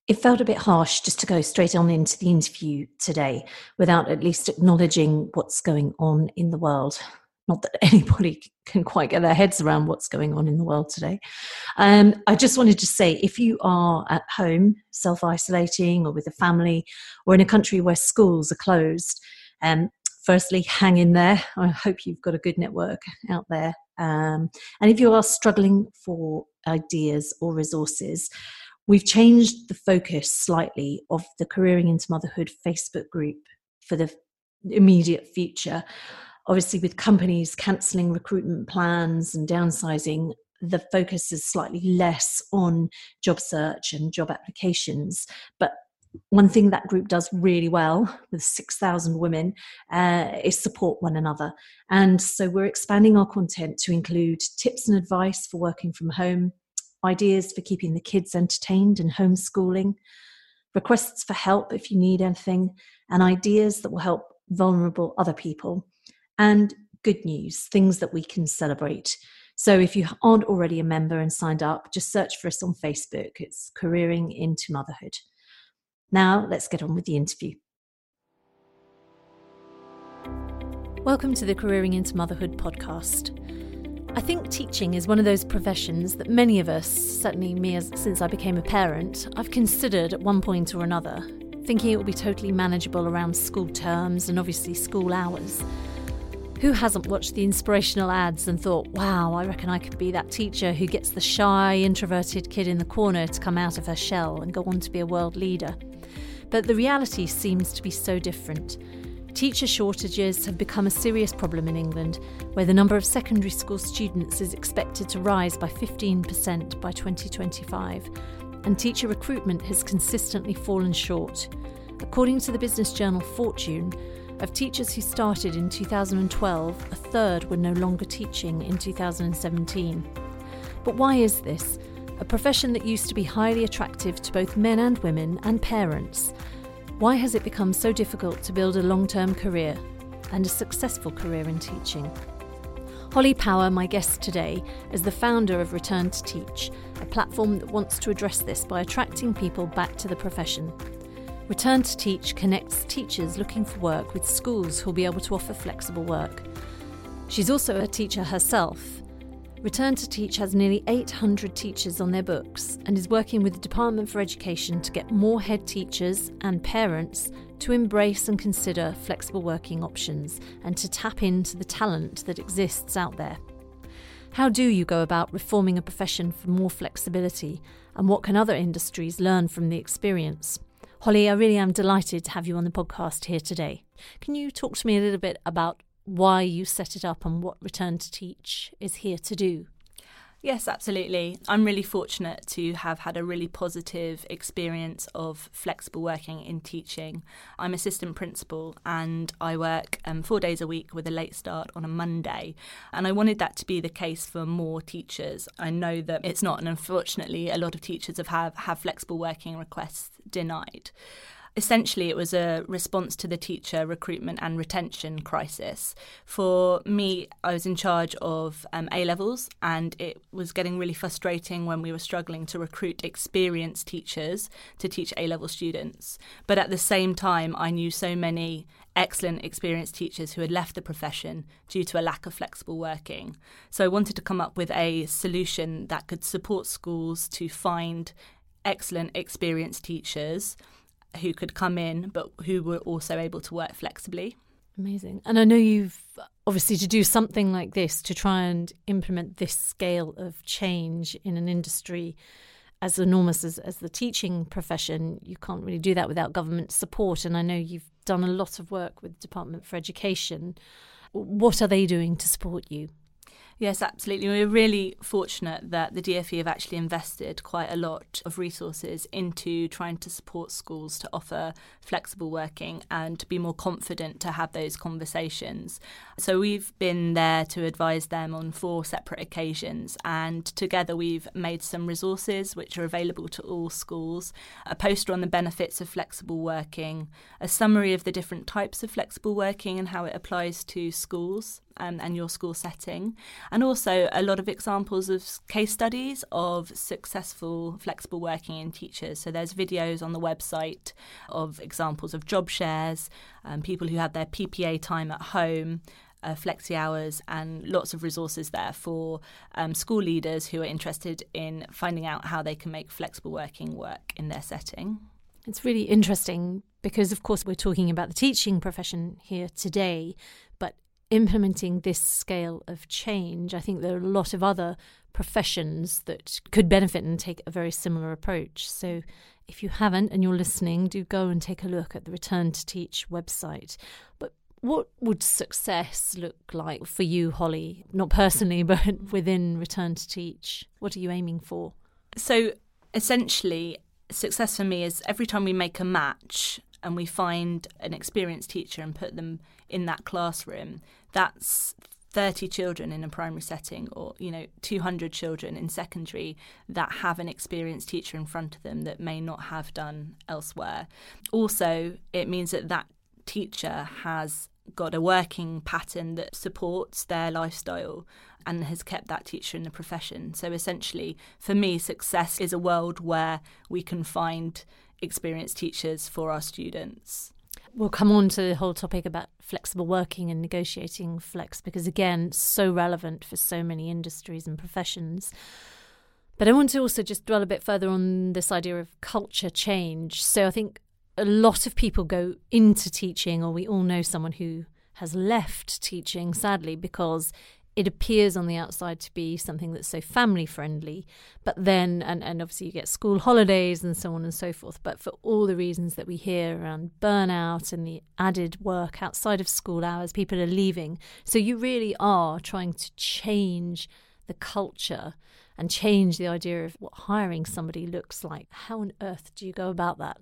It felt a bit harsh just to go straight on into the interview today without at least acknowledging what's going on in the world. Not that anybody can quite get their heads around what's going on in the world today. I just wanted to say, if you are at home, self-isolating or with a family, or in a country where schools are closed, firstly, hang in there. I hope you've got a good network out there. And if you are struggling for ideas or resources, we've changed the focus slightly of the Careering into Motherhood Facebook group for the immediate future. Obviously, with companies cancelling recruitment plans and downsizing, the focus is slightly less on job search and job applications. But one thing that group does really well with 6,000 women is support one another. And so we're expanding our content to include tips and advice for working from home, ideas for keeping the kids entertained and homeschooling, requests for help if you need anything, and ideas that will help vulnerable other people, and good news, things that we can celebrate. So if you aren't already a member and signed up, just search for us on Facebook. It's Careering into Motherhood. Now let's get on with the interview. Welcome to the Careering into Motherhood podcast. I think teaching is one of those professions that many of us, certainly me since I became a parent, I've considered at one point or another, thinking it will be totally manageable around school terms and obviously school hours. Who hasn't watched the inspirational ads and thought, wow, I reckon I could be that teacher who gets the shy, introverted kid in the corner to come out of her shell and go on to be a world leader? But the reality seems to be so different. Teacher shortages have become a serious problem in England, where the number of secondary school students is expected to rise by 15% by 2025, and teacher recruitment has consistently fallen short. According to the business journal Fortune, of teachers who started in 2012, a third were no longer teaching in 2017. But why is this? A profession that used to be highly attractive to both men and women and parents. Why has it become so difficult to build a long-term career and a successful career in teaching? Holly Power, my guest today, is the founder of Return to Teach, a platform that wants to address this by attracting people back to the profession. Return to Teach connects teachers looking for work with schools who will be able to offer flexible work. She's also a teacher herself. Return to Teach has nearly 800 teachers on their books and is working with the Department for Education to get more head teachers and parents to embrace and consider flexible working options and to tap into the talent that exists out there. How do you go about reforming a profession for more flexibility, and what can other industries learn from the experience? Holly, I really am delighted to have you on the podcast here today. Can you talk to me a little bit about why you set it up and what Return to Teach is here to do? Yes, absolutely. I'm really fortunate to have had a really positive experience of flexible working in teaching. I'm assistant principal and I work 4 days a week with a late start on a Monday. And I wanted that to be the case for more teachers. I know that it's not, and unfortunately a lot of teachers have flexible working requests denied. Essentially, it was a response to the teacher recruitment and retention crisis. For me, I was in charge of A-levels, and it was getting really frustrating when we were struggling to recruit experienced teachers to teach A-level students. But at the same time, I knew so many excellent experienced teachers who had left the profession due to a lack of flexible working. So I wanted to come up with a solution that could support schools to find excellent experienced teachers who could come in, but who were also able to work flexibly. Amazing. And I know you've obviously, to do something like this, to try and implement this scale of change in an industry as enormous as the teaching profession, you can't really do that without government support. And I know you've done a lot of work with the Department for Education. What are they doing to support you? Yes, absolutely. We're really fortunate that the DfE have actually invested quite a lot of resources into trying to support schools to offer flexible working and to be more confident to have those conversations. So we've been there to advise them on 4 separate occasions, and together we've made some resources which are available to all schools, a poster on the benefits of flexible working, a summary of the different types of flexible working and how it applies to schools, and your school setting. And also a lot of examples of case studies of successful flexible working in teachers. So there's videos on the website of examples of job shares, people who had their PPA time at home, flexi hours, and lots of resources there for school leaders who are interested in finding out how they can make flexible working work in their setting. It's really interesting because, of course, we're talking about the teaching profession here today, but implementing this scale of change, I think there are a lot of other professions that could benefit and take a very similar approach. So if you haven't and you're listening, do go and take a look at the Return to Teach website. But what would success look like for you, Holly? Not personally, but within Return to Teach. What are you aiming for? So essentially, success for me is every time we make a match and we find an experienced teacher and put them in that classroom, that's 30 children in a primary setting, or 200 children in secondary that have an experienced teacher in front of them that may not have done elsewhere. Also, it means that teacher has got a working pattern that supports their lifestyle and has kept that teacher in the profession. So essentially, for me, success is a world where we can find experienced teachers for our students. We'll come on to the whole topic about flexible working and negotiating flex because, again, it's so relevant for so many industries and professions. But I want to also just dwell a bit further on this idea of culture change. So I think a lot of people go into teaching, or we all know someone who has left teaching, sadly, because it appears on the outside to be something that's so family friendly, but then, and obviously you get school holidays and so on and so forth, but for all the reasons that we hear around burnout and the added work outside of school hours, people are leaving. So you really are trying to change the culture and change the idea of what hiring somebody looks like. How on earth do you go about that?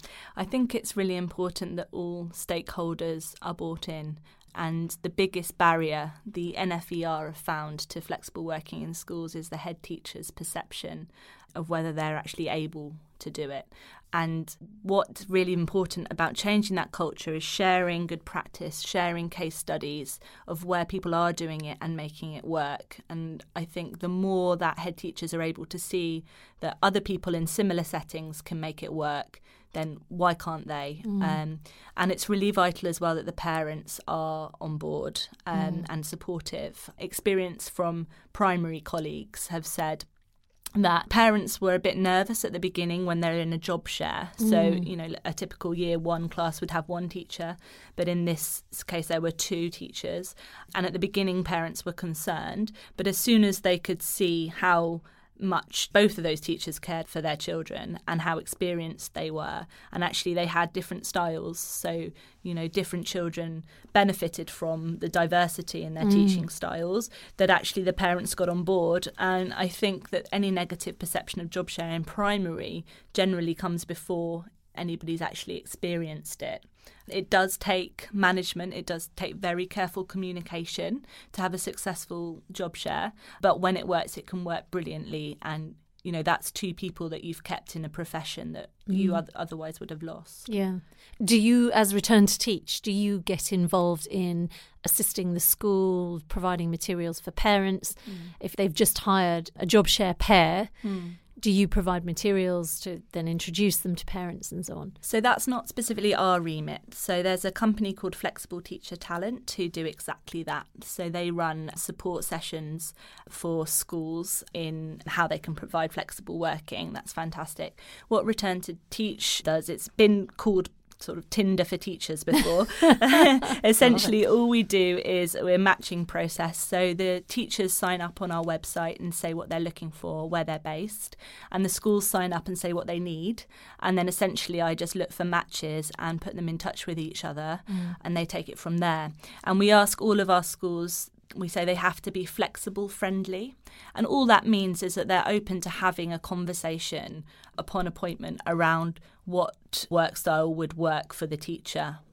I think it's really important that all stakeholders are bought in. And the biggest barrier the NFER have found to flexible working in schools is the head teacher's perception of whether they're actually able to do it. And what's really important about changing that culture is sharing good practice, sharing case studies of where people are doing it and making it work. And I think the more that head teachers are able to see that other people in similar settings can make it work, then why can't they? And it's really vital as well that the parents are on board and supportive. Experience from primary colleagues have said that parents were a bit nervous at the beginning when they're in a job share. So, a typical year one class would have one teacher, but in this case there were two teachers. And at the beginning parents were concerned, but as soon as they could see how much both of those teachers cared for their children and how experienced they were, and actually they had different styles, so different children benefited from the diversity in their teaching styles, that actually the parents got on board. And I think that any negative perception of job share in primary generally comes before anybody's actually experienced it. It does take management, it does take very careful communication to have a successful job share, but when it works, it can work brilliantly. And that's two people that you've kept in a profession that you otherwise would have lost. Yeah. Do you, as Return to Teach, do you get involved in assisting the school, providing materials for parents? If they've just hired a job share pair, do you provide materials to then introduce them to parents and so on? So that's not specifically our remit. So there's a company called Flexible Teacher Talent who do exactly that. So they run support sessions for schools in how they can provide flexible working. That's fantastic. What Return to Teach does, it's been called sort of Tinder for teachers before. Essentially, all we do is we're a matching process. So the teachers sign up on our website and say what they're looking for, where they're based, and the schools sign up and say what they need. And then essentially I just look for matches and put them in touch with each other, and they take it from there. And we ask all of our schools, we say they have to be flexible friendly. And all that means is that they're open to having a conversation upon appointment around what work style would work for the teacher.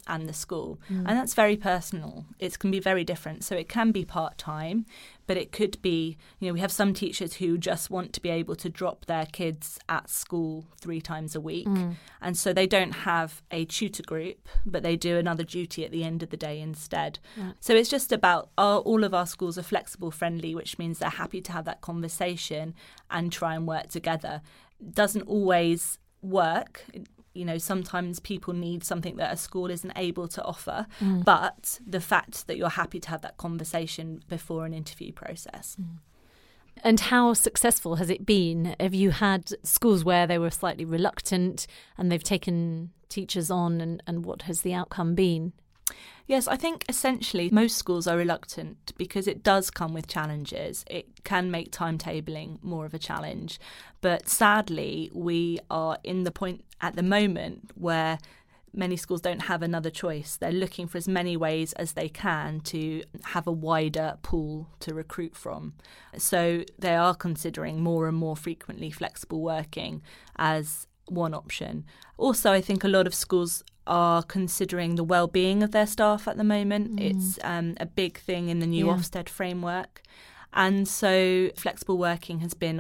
and the school. And that's very personal. It can be very different. So it can be part-time, but it could be, we have some teachers who just want to be able to drop their kids at school 3 times a week. And so they don't have a tutor group, but they do another duty at the end of the day instead. Right. So it's just about all of our schools are flexible friendly, which means they're happy to have that conversation and try and work together. Doesn't always work. Sometimes people need something that a school isn't able to offer, but the fact that you're happy to have that conversation before an interview process. And how successful has it been? Have you had schools where they were slightly reluctant and they've taken teachers on, and what has the outcome been? Yes, I think essentially most schools are reluctant because it does come with challenges. It can make timetabling more of a challenge. But sadly, we are in the point at the moment where many schools don't have another choice. They're looking for as many ways as they can to have a wider pool to recruit from. So they are considering more and more frequently flexible working as one option. Also, I think a lot of schools are considering the well-being of their staff at the moment. It's a big thing in the new Ofsted framework. And so flexible working has been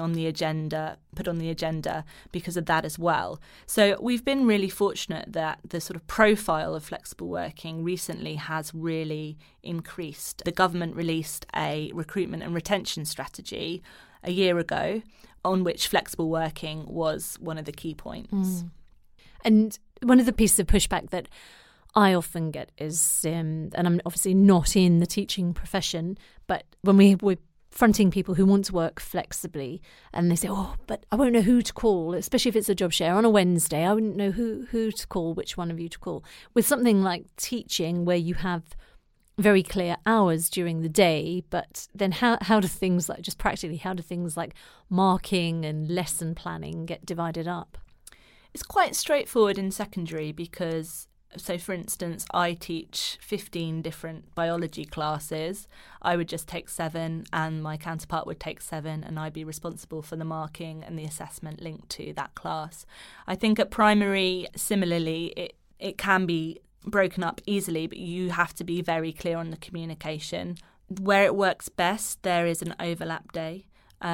put on the agenda because of that as well. So we've been really fortunate that the sort of profile of flexible working recently has really increased. The government released a recruitment and retention strategy a year ago on which flexible working was one of the key points. And one of the pieces of pushback that I often get is, and I'm obviously not in the teaching profession, but when we're fronting people who want to work flexibly and they say, but I won't know who to call, especially if it's a job share on a Wednesday, I wouldn't know who to call, which one of you to call. With something like teaching where you have very clear hours during the day, but then how do things like, just practically, how do things like marking and lesson planning get divided up? It's quite straightforward in secondary because, so for instance, I teach 15 different biology classes. I would just take 7 and my counterpart would take 7 and I'd be responsible for the marking and the assessment linked to that class. I think at primary, similarly, it can be broken up easily, but you have to be very clear on the communication. Where it works best, there is an overlap day.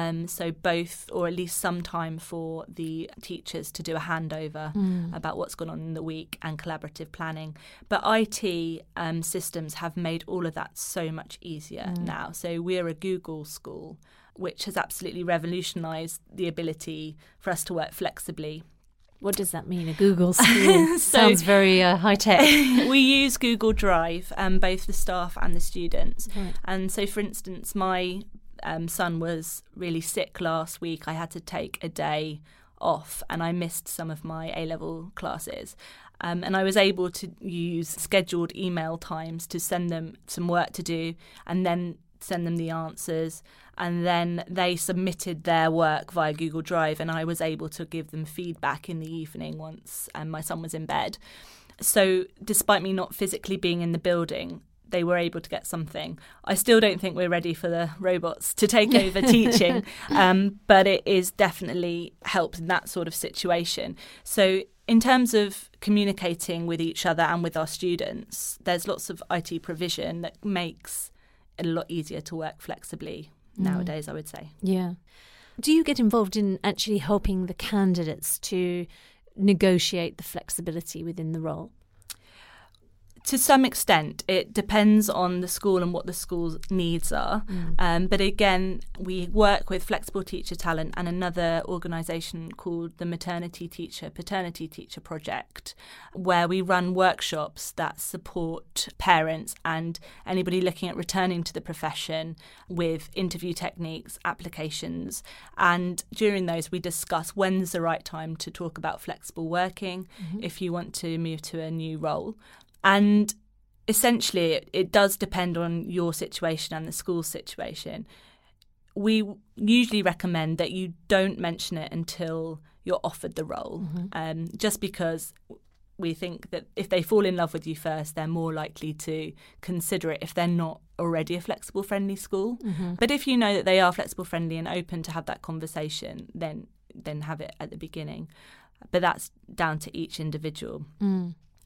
So both, or at least some time for the teachers to do a handover about what's gone on in the week and collaborative planning. But IT systems have made all of that so much easier now. So we're a Google school, which has absolutely revolutionised the ability for us to work flexibly. What does that mean, a Google school? Sounds very high-tech. We use Google Drive, both the staff and the students. Right. And so, for instance, my son was really sick last week. I had to take a day off and I missed some of my A-level classes. And I was able to use scheduled email times to send them some work to do and then send them the answers. And then they submitted their work via Google Drive and I was able to give them feedback in the evening once my son was in bed. So despite me not physically being in the building, they were able to get something. I still don't think we're ready for the robots to take over teaching, but it is definitely helped in that sort of situation. So in terms of communicating with each other and with our students, there's lots of IT provision that makes it a lot easier to work flexibly nowadays, I would say. Yeah. Do you get involved in actually helping the candidates to negotiate the flexibility within the role? To some extent, it depends on the school and what the school's needs are. But again, we work with Flexible Teacher Talent and another organisation called the Paternity Teacher Project, where we run workshops that support parents and anybody looking at returning to the profession with interview techniques, applications. And during those, we discuss when's the right time to talk about flexible working if you want to move to a new role. And essentially, it does depend on your situation and the school's situation. We usually recommend that you don't mention it until you're offered the role, just because we think that if they fall in love with you first, they're more likely to consider it if they're not already a flexible, friendly school. But if you know that they are flexible, friendly and open to have that conversation, then have it at the beginning. But that's down to each individual.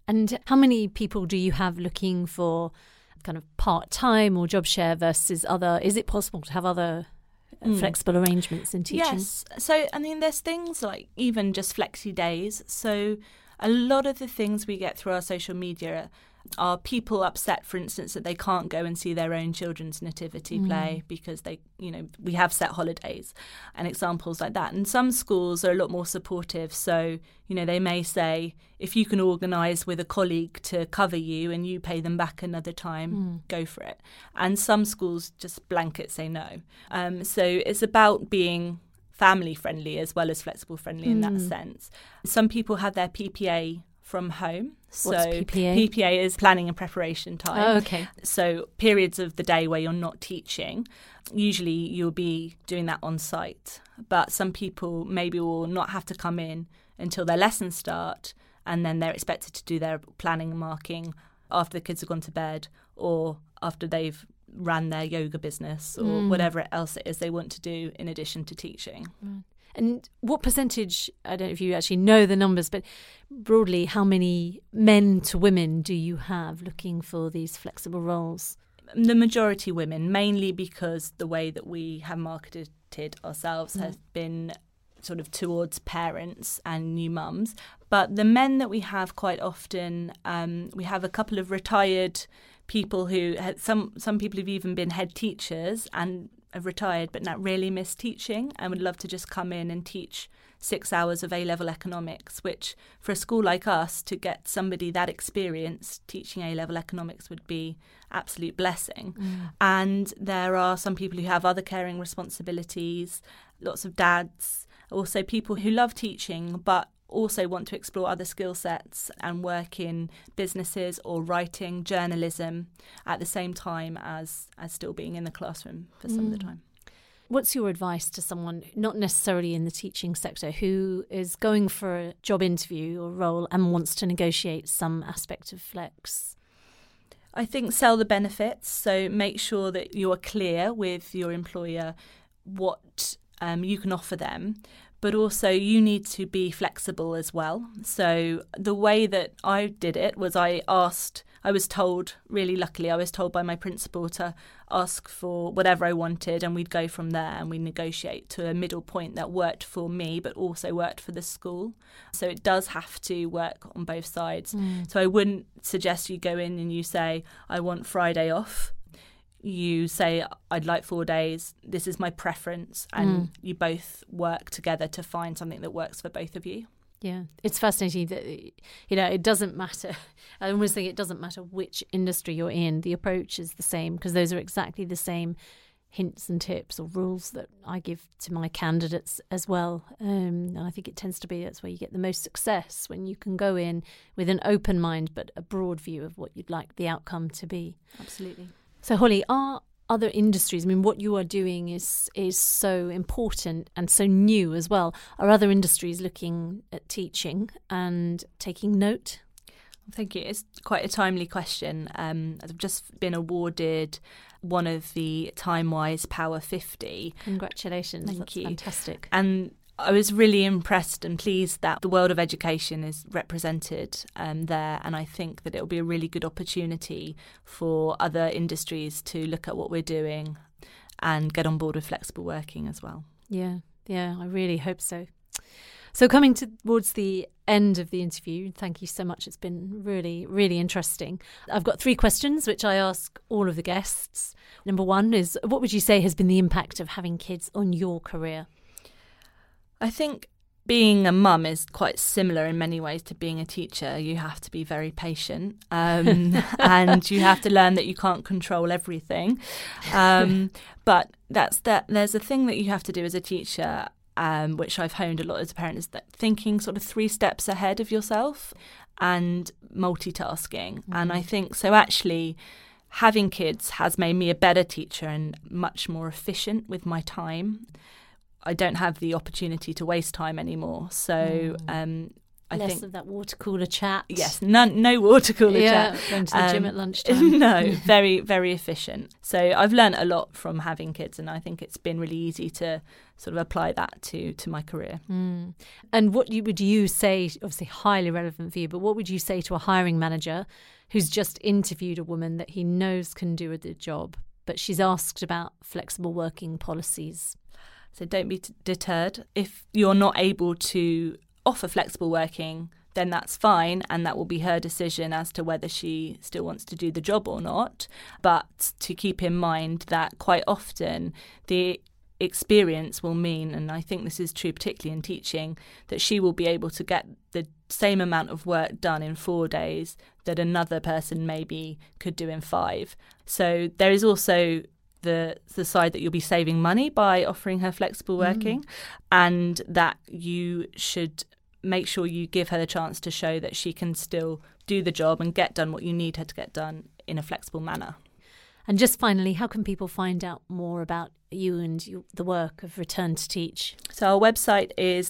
And how many people do you have looking for kind of part-time or job share versus other? Is it possible to have other flexible arrangements in teaching? Yes. So, I mean, there's things like even just flexi days. So a lot of the things we get through our social media are people upset, for instance, that they can't go and see their own children's nativity play because we have set holidays and examples like that. And some schools are a lot more supportive. So, they may say, if you can organise with a colleague to cover you and you pay them back another time, go for it. And some schools just blanket say no. So it's about being family friendly as well as flexible friendly in that sense. Some people have their PPA from home. So What's PPA? PPA is planning and preparation time. Oh, okay. So periods of the day where you're not teaching, usually you'll be doing that on site. But some people maybe will not have to come in until their lessons start, and then they're expected to do their planning and marking after the kids have gone to bed or after they've ran their yoga business or whatever else it is they want to do in addition to teaching. And what percentage, I don't know if you actually know the numbers, but broadly, how many men to women do you have looking for these flexible roles? The majority women, mainly because the way that we have marketed ourselves has been sort of towards parents and new mums. But the men that we have quite often, we have a couple of retired people who some people have even been head teachers and have retired but not really miss teaching and would love to just come in and teach 6 hours of A-level economics, which for a school like us, to get somebody that experienced teaching A-level economics would be absolute blessing. And there are some people who have other caring responsibilities, lots of dads, also people who love teaching but also want to explore other skill sets and work in businesses or writing, journalism at the same time as still being in the classroom for some of the time. What's your advice to someone not necessarily in the teaching sector who is going for a job interview or role and wants to negotiate some aspect of flex? I think sell the benefits. So make sure that you're clear with your employer what you can offer them. But also you need to be flexible as well. So the way that I did it was I was told, really luckily, I was told by my principal to ask for whatever I wanted and we'd go from there and we'd negotiate to a middle point that worked for me but also worked for the school. So it does have to work on both sides. So I wouldn't suggest you go in and you say, I want Friday off. You say, I'd like 4 days, this is my preference, and you both work together to find something that works for both of you. Yeah, it's fascinating that, it doesn't matter. I almost think it doesn't matter which industry you're in, the approach is the same, because those are exactly the same hints and tips or rules that I give to my candidates as well. And I think it tends to be that's where you get the most success, when you can go in with an open mind but a broad view of what you'd like the outcome to be. Absolutely. So, Holly, are other industries, I mean, what you are doing is so important and so new as well. Are other industries looking at teaching and taking note? Thank you. It's quite a timely question. I've just been awarded one of the TimeWise Power 50. Congratulations. Thank That's you. Fantastic. And I was really impressed and pleased that the world of education is represented there, and I think that it will be a really good opportunity for other industries to look at what we're doing and get on board with flexible working as well. Yeah, I really hope so. So coming towards the end of the interview, thank you so much. It's been really, really interesting. I've got 3 questions which I ask all of the guests. Number 1 is, what would you say has been the impact of having kids on your career? I think being a mum is quite similar in many ways to being a teacher. You have to be very patient and you have to learn that you can't control everything. But there's a thing that you have to do as a teacher, which I've honed a lot as a parent, is that thinking sort of 3 steps ahead of yourself and multitasking. And I think so actually having kids has made me a better teacher and much more efficient with my time. I don't have the opportunity to waste time anymore. So I Less of that water cooler chat. Yes, no water cooler chat. Going to the gym at lunchtime. No, very, very efficient. So I've learned a lot from having kids, and I think it's been really easy to sort of apply that to my career. And what would you say, obviously highly relevant for you, but what would you say to a hiring manager who's just interviewed a woman that he knows can do the job, but she's asked about flexible working policies? So don't be deterred. If you're not able to offer flexible working, then that's fine, and that will be her decision as to whether she still wants to do the job or not. But to keep in mind that quite often the experience will mean, and I think this is true particularly in teaching, that she will be able to get the same amount of work done in 4 days that another person maybe could do in 5. So there is also the side that you'll be saving money by offering her flexible working, and that you should make sure you give her the chance to show that she can still do the job and get done what you need her to get done in a flexible manner. And just finally, how can people find out more about you and the work of Return to Teach? So our website is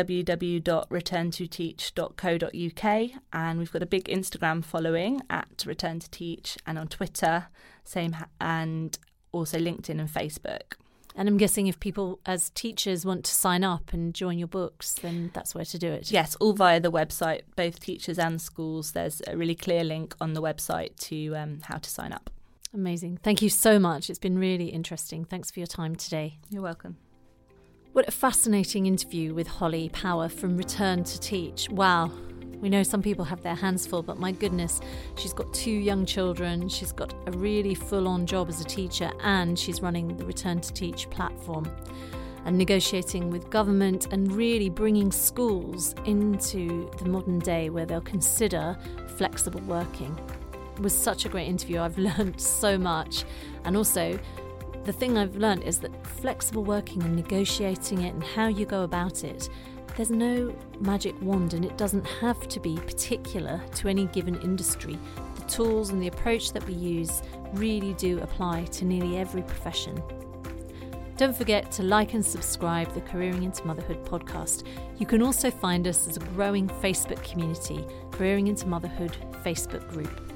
www.returntoteach.co.uk, and we've got a big Instagram following at Return to Teach, and on Twitter, same, and also LinkedIn and Facebook. And I'm guessing if people as teachers want to sign up and join your books, then that's where to do it. Yes, all via the website, both teachers and schools. There's a really clear link on the website to how to sign up. Amazing. Thank you so much. It's been really interesting. Thanks for your time today. You're welcome. What a fascinating interview with Holly Power from Return to Teach. Wow. We know some people have their hands full, but my goodness, she's got 2 young children, she's got a really full-on job as a teacher, and she's running the Return to Teach platform and negotiating with government and really bringing schools into the modern day where they'll consider flexible working. It was such a great interview. I've learned so much. And also, the thing I've learned is that flexible working and negotiating it and how you go about it, there's no magic wand, and it doesn't have to be particular to any given industry. The tools and the approach that we use really do apply to nearly every profession. Don't forget to like and subscribe the Careering into Motherhood podcast. You can also find us as a growing Facebook community, Careering into Motherhood Facebook group.